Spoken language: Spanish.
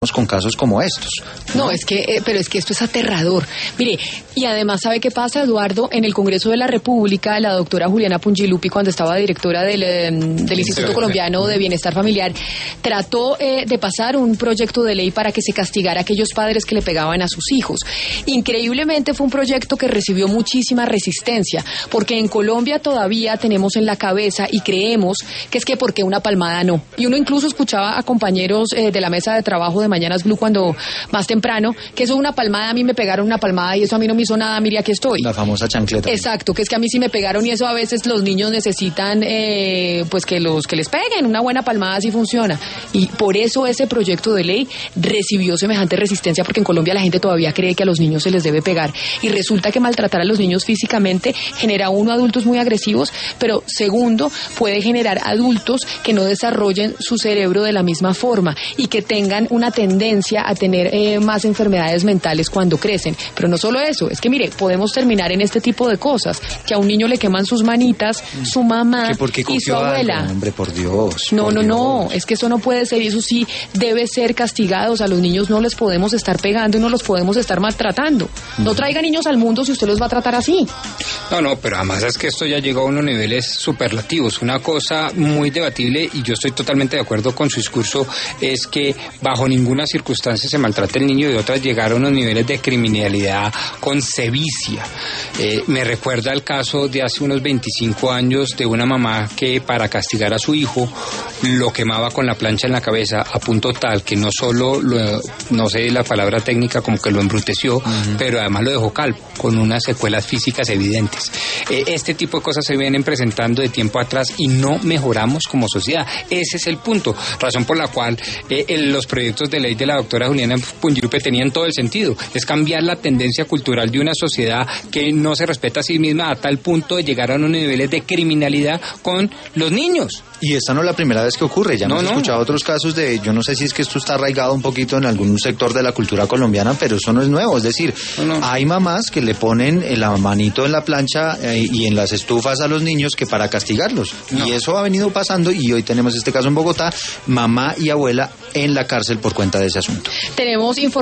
con casos como estos. No, pero es que esto es aterrador. Mire, y además, ¿sabe qué pasa, Eduardo? En el Congreso de la República, la doctora Juliana Pungilupi, cuando estaba directora del Instituto Colombiano de Bienestar Familiar, trató de pasar un proyecto de ley para que se castigara a aquellos padres que le pegaban a sus hijos. Increíblemente fue un proyecto que recibió muchísima resistencia, porque en Colombia todavía tenemos en la cabeza y creemos que es que porque una palmada no. Y uno incluso escuchaba a compañeros de la mesa de trabajo de Mañanas Blue cuando más temprano, que eso es una palmada, a mí me pegaron una palmada y eso a mí no me hizo nada, mire aquí estoy. La famosa chancleta. Exacto, que es que a mí sí me pegaron y eso a veces los niños necesitan pues que les peguen, una buena palmada así funciona. Y por eso ese proyecto de ley recibió semejante resistencia, porque en Colombia la gente todavía cree que a los niños se les debe pegar y resulta que maltratar a los niños físicamente genera, uno, adultos muy agresivos, pero segundo, puede generar adultos que no desarrollen su cerebro de la misma forma y que tengan una tendencia a tener más enfermedades mentales cuando crecen. Pero no solo eso, es que mire, podemos terminar en este tipo de cosas, que a un niño le queman sus manitas, su mamá y su abuela. Algo, hombre, por Dios. No, es que eso no puede ser y eso sí debe ser castigados. A los niños no les podemos estar pegando y no los podemos estar maltratando. No traiga niños al mundo si usted los va a tratar así. No, pero además es que esto ya llegó a unos niveles superlativos. Una cosa muy debatible, y yo estoy totalmente de acuerdo con su discurso, es que bajo ninguna circunstancia se maltrata el niño, y otras llegar a unos niveles de criminalidad con sevicia. Me recuerda el caso de hace unos 25 años de una mamá que para castigar a su hijo lo quemaba con la plancha en la cabeza a punto tal que no solo, no sé la palabra técnica, como que lo embruteció, pero además lo dejó calvo, con unas secuelas físicas evidentes. Este tipo de cosas se vienen presentando de tiempo atrás y no mejoramos como sociedad. Ese es el punto, razón por la cual los proyectos de ley de la doctora Juliana Pungilupi tenían todo el sentido. Es cambiar la tendencia cultural de una sociedad que no se respeta a sí misma a tal punto de llegar a unos niveles de criminalidad con los niños. Y esta no es la primera vez que ocurre, ya hemos escuchado otros casos de, yo no sé si es que esto está arraigado un poquito en algún sector de la cultura colombiana, pero eso no es nuevo, es decir, hay mamás que le ponen la manito en la plancha y en las estufas a los niños que para castigarlos, y eso ha venido pasando, y hoy tenemos este caso en Bogotá, mamá y abuela en la cárcel por cuenta de ese asunto. Tenemos